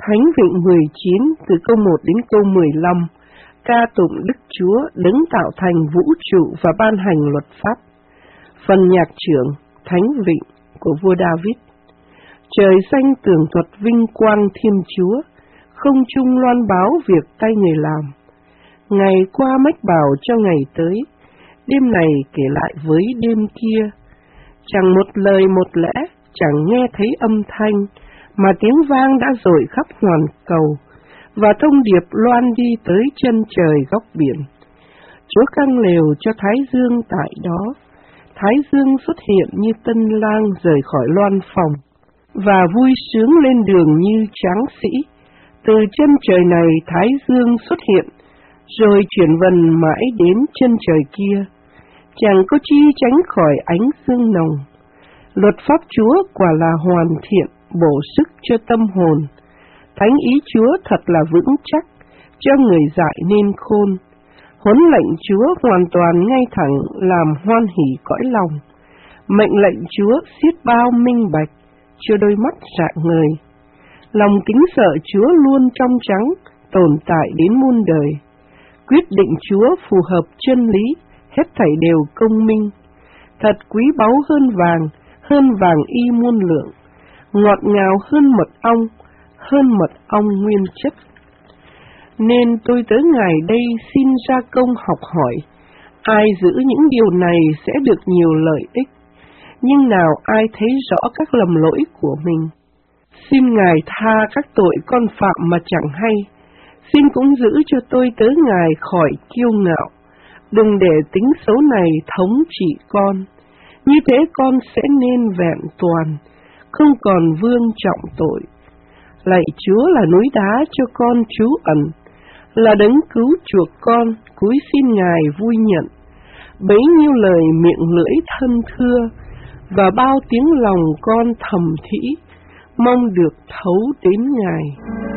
Thánh Vịnh 19 từ câu 1 đến câu 15, ca tụng Đức Chúa đấng tạo thành vũ trụ và ban hành luật pháp. Phần nhạc trưởng Thánh Vịnh của vua David. Trời xanh tường thuật vinh quang Thiên Chúa, không trung loan báo việc tay người làm. Ngày qua mách bảo cho ngày tới, đêm này kể lại với đêm kia. Chẳng một lời một lẽ, chẳng nghe thấy âm thanh, mà tiếng vang đã dội khắp hoàn cầu, và thông điệp loan đi tới chân trời góc biển. Chúa căng lều cho Thái Dương tại đó. Thái Dương xuất hiện như tân lang rời khỏi loan phòng, và vui sướng lên đường như tráng sĩ. Từ chân trời này Thái Dương xuất hiện, rồi chuyển vần mãi đến chân trời kia. Chẳng có chi tránh khỏi ánh sương nồng. Luật pháp Chúa quả là hoàn thiện, bổ sức cho tâm hồn. Thánh ý Chúa thật là vững chắc, cho người dại nên khôn. Huấn lệnh Chúa hoàn toàn ngay thẳng, làm hoan hỉ cõi lòng. Mệnh lệnh Chúa xiết bao minh bạch, cho đôi mắt rạng ngời. Lòng kính sợ Chúa luôn trong trắng, tồn tại đến muôn đời. Quyết định Chúa phù hợp chân lý, hết thảy đều công minh. Thật quý báu hơn vàng y muôn lượng, ngọt ngào hơn mật ong nguyên chất. Nên tôi tới Ngài đây xin ra công học hỏi. Ai giữ những điều này sẽ được nhiều lợi ích, nhưng nào ai thấy rõ các lầm lỗi của mình. Xin Ngài tha các tội con phạm mà chẳng hay. Xin cũng giữ cho tôi tới Ngài khỏi kiêu ngạo. Đừng để tính xấu này thống trị con. Như thế con sẽ nên vẹn toàn, không còn vương trọng tội. Lạy Chúa là núi đá cho con trú ẩn, là đấng cứu chuộc con, cúi xin Ngài vui nhận. Bấy nhiêu lời miệng lưỡi thân thưa, và bao tiếng lòng con thầm thỉ, mong được thấu đến Ngài.